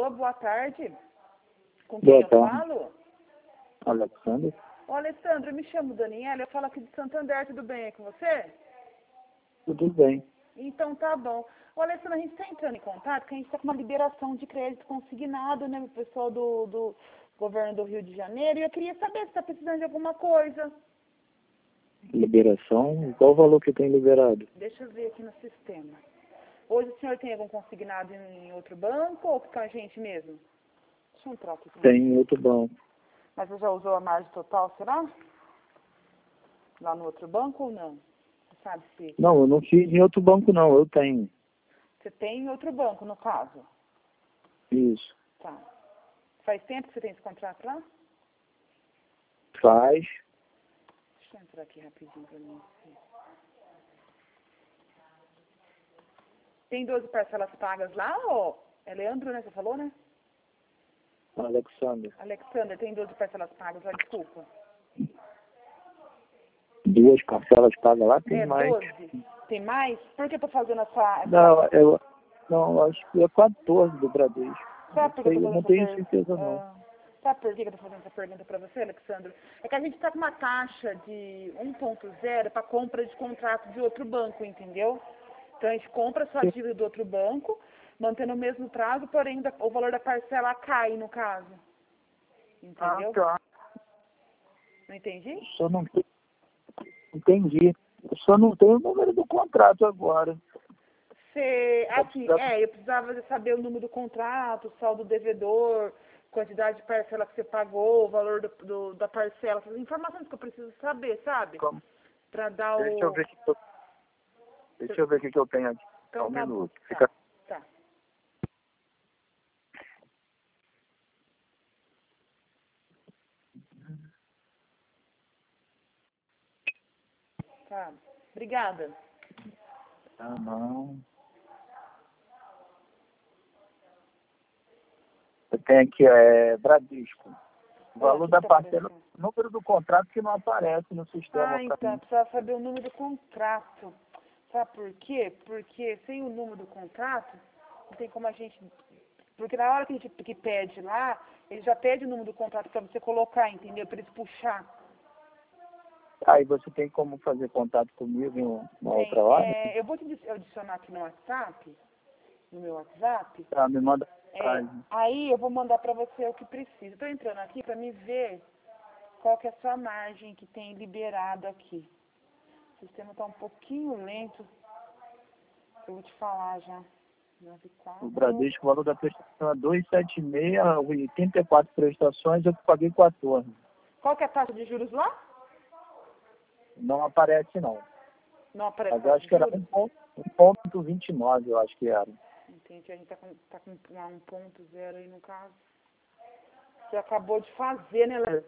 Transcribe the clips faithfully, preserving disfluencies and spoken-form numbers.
Alô, boa tarde. Com quem Boa eu tarde. falo? Alexandre. Ô, Alessandro, eu me chamo Daniela, eu falo aqui de Santander, tudo bem aí com você? Tudo bem. Então tá bom. Ô, Alessandro, a gente está entrando em contato, porque a gente está com uma liberação de crédito consignado, né, pro pessoal do, do governo do Rio de Janeiro, e eu queria saber se está precisando de alguma coisa. Liberação? Qual o valor que tem liberado? Deixa eu ver aqui no sistema. Hoje o senhor tem algum consignado em outro banco ou com a gente mesmo? Deixa eu entrar aqui. com Tem você. em outro banco. Mas você já usou a margem total, será? Lá no outro banco ou não? Você sabe se Não, eu não fiz em outro banco não, eu tenho. você tem em outro banco, no caso. Isso. Tá. Faz tempo que você tem esse contrato lá? Faz. Deixa eu entrar aqui rapidinho pra mim. Tem doze parcelas pagas lá, ô? É Leandro, né? Você falou, né? Alexandre. Alexander, tem doze parcelas pagas lá, desculpa. Duas parcelas pagas lá, tem É mais. doze? Tem mais? Por que eu tô fazendo essa... essa... Não, eu não, acho que é quatorze do Bradesco. Não Sabe por que eu sei, tô eu fazendo não essa tenho pergunta? certeza não. Ah, sabe por que eu tô fazendo essa pergunta pra você, Alexandre? É que a gente tá com uma taxa de um ponto zero para compra de contrato de outro banco, entendeu? Então a gente compra só a dívida do outro banco, mantendo o mesmo prazo, porém da- o valor da parcela cai, no caso. Ah, Entendeu? tá. Não entendi? Só não tem- entendi. Eu só não tenho o número do contrato agora. Você, aqui, é, eu precisava de saber o número do contrato, o saldo devedor, quantidade de parcela que você pagou, o valor do, do- da parcela, essas informações que eu preciso saber, sabe? Como? Pra dar Deixa eu o... ver o que eu, deixa eu ver o que que eu tenho aqui. Só Então um tá bom, minuto. tá, Fica. tá. Tá, obrigada. Ah, não. Eu tenho aqui, é, Bradesco. O É, o valor que da que tá parcela, aparecendo? o número do contrato que não aparece no sistema Ah, para então, mim. precisava saber o número do contrato. Sabe por quê? Porque sem o número do contrato, não tem como a gente... Porque na hora que a gente que pede lá, ele já pede o número do contrato para você colocar, entendeu? Para eles puxar. Aí você tem como fazer contato comigo em uma Tem, outra hora? é, eu vou te adi- adicionar aqui no WhatsApp, no meu WhatsApp. Tá, me manda É, mensagem. aí eu vou mandar para você o que precisa. Estou entrando aqui para me ver qual que é a sua margem que tem liberado aqui. O sistema está um pouquinho lento. Eu vou te falar já. nove O quatro. Bradesco, o valor da prestação é duzentos e setenta e seis, oitenta e quatro prestações, eu paguei quatorze. Qual que é a taxa de juros lá? Não aparece não. Não aparece Mas eu taxa acho de que era juros? um ponto vinte e nove, eu acho que era. Entendi, a gente tá com, tá com uma um ponto zero aí no caso. Você acabou de fazer, né, Léo?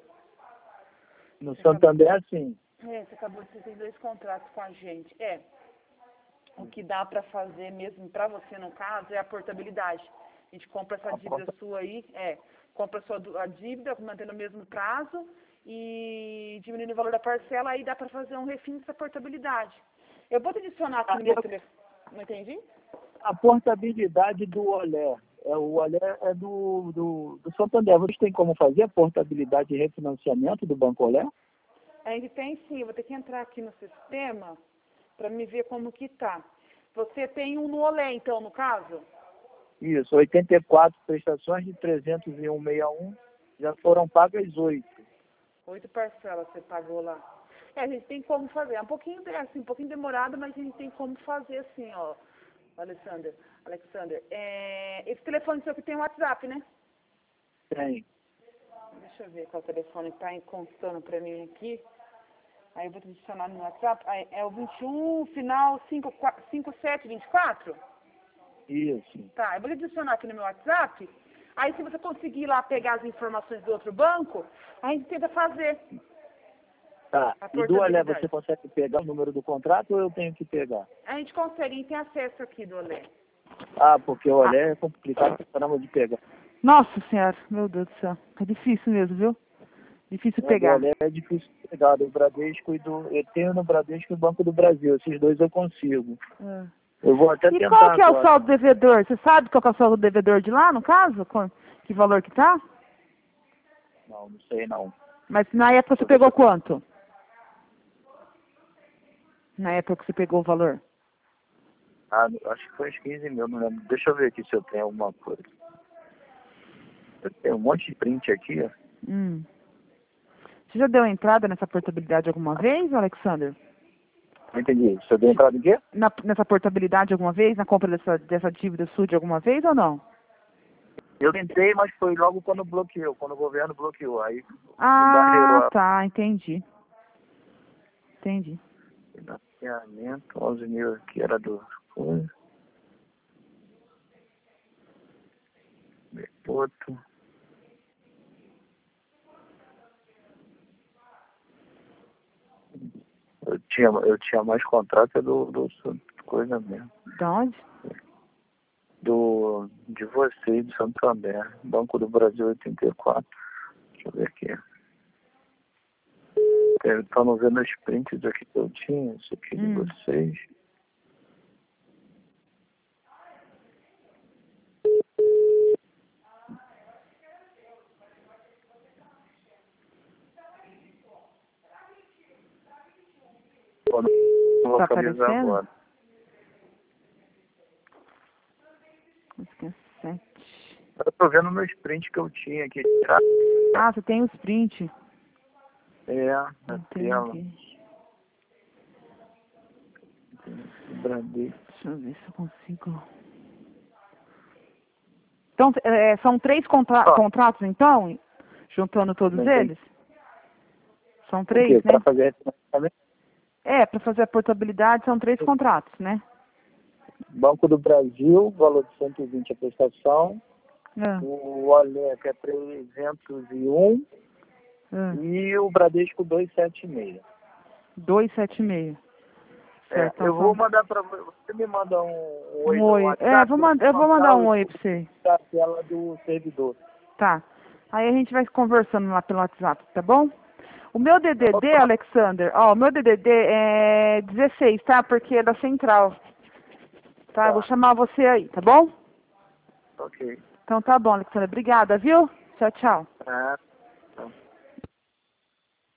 No Você acabou, Santander, assim, é, você acabou de fazer dois contratos com a gente. É, o que dá para fazer mesmo para você, no caso, é a portabilidade. A gente compra essa a dívida porta, sua aí, é, compra a, sua, du- a dívida, mantendo o mesmo prazo e diminuindo o valor da parcela, aí dá para fazer um refim dessa portabilidade. Eu vou te adicionar aqui no meu telefone. Não entendi? a portabilidade do Olé. É, o Olé é do, do, do Santander. Vocês têm como fazer a portabilidade de refinanciamento do Banco Olé? A gente tem sim, eu vou ter que entrar aqui no sistema para me ver como que tá. Você tem um no Olé, então, no caso? Isso, oitenta e quatro prestações de trezentos e um vírgula sessenta e um, já foram pagas oito. Oito parcelas você pagou lá. É, a gente tem como fazer. É um pouquinho, é, assim, um pouquinho demorado, mas a gente tem como fazer assim, ó. Alexander, Alexander, é, esse telefone seu que tem um WhatsApp, né? Tem. Deixa eu ver qual telefone está constando para mim aqui. Aí eu vou te adicionar no WhatsApp. Aí, é o vinte e um, final cinco sete vinte e quatro? Isso. Tá, eu vou te adicionar aqui no meu WhatsApp. Aí se você conseguir lá pegar as informações do outro banco, a gente tenta fazer Tá. a E do Olé portabilidade. você consegue pegar o número do contrato ou eu tenho que pegar? A gente consegue, a gente tem acesso aqui do Olé. Ah, porque o Ah, Olé é complicado pra caramba de pegar. nossa senhora, meu Deus do céu. É difícil mesmo, viu? Difícil É, do pegar. Olé é difícil de pegar, do Bradesco e do... Eu tenho no Bradesco e no Banco do Brasil, esses dois eu consigo. É. Eu vou até E tentar qual que é o agora. saldo devedor? Você sabe qual que é o saldo devedor de lá, no caso? Com- Que valor que tá? Não, não sei não. Mas na época você pegou quanto? Na época que você pegou o valor? Ah, acho que foi uns quinze mil, não lembro. Deixa eu ver aqui se eu tenho alguma coisa. Eu tenho um monte de print aqui, ó. Hum. Você já deu entrada nessa portabilidade alguma vez, Alexander? Não entendi. Se eu dei entrada em quê? Na, nessa portabilidade alguma vez? Na compra dessa, dessa dívida sua de alguma vez ou não? Eu tentei, mas foi logo quando bloqueou, quando o governo bloqueou. Aí Ah, barreirou tá, entendi. Entendi. financiamento, onze mil aqui era do coisa. Depoto. Eu tinha, eu tinha mais contrato do, do coisa mesmo. De onde? Do, de vocês, de Santander. Banco do Brasil oitenta e quatro. Deixa eu ver aqui. Estão vendo os prints aqui que eu tinha. Isso aqui de Hum. vocês. Eu não vou Tá localizar aparecendo? agora. Acho que é sete. Eu tô vendo meus prints que eu tinha aqui. Ah, você tem os print. É, na tela. Entendi. Bradesco. Deixa eu ver se eu consigo. Então, é, são três contra Ó, contratos, então? Juntando todos não tem eles? São o três, quê? né? Para fazer refinanciamento? É, para fazer a portabilidade são três contratos, né? Banco do Brasil, valor de cento e vinte a prestação. É, O Olé, que é trezentos e um. é. E o Bradesco duzentos e setenta e seis. dois, sete e meio. É, Certo, então eu vou são mandar para você. Você me manda um, um oi um no oi. É, WhatsApp. vou Eu mand... vou eu vou mandar mandar um o oi pra você. da tela do servidor. Tá. Aí a gente vai conversando lá pelo WhatsApp, tá bom? O meu D D D, Alexander, ó, o meu D D D é dezesseis, tá? Porque é da central. Tá? Eu vou Tá, chamar você aí, tá bom? ok. Então tá bom, Alexander. Obrigada, viu? Tchau, tchau. Ah,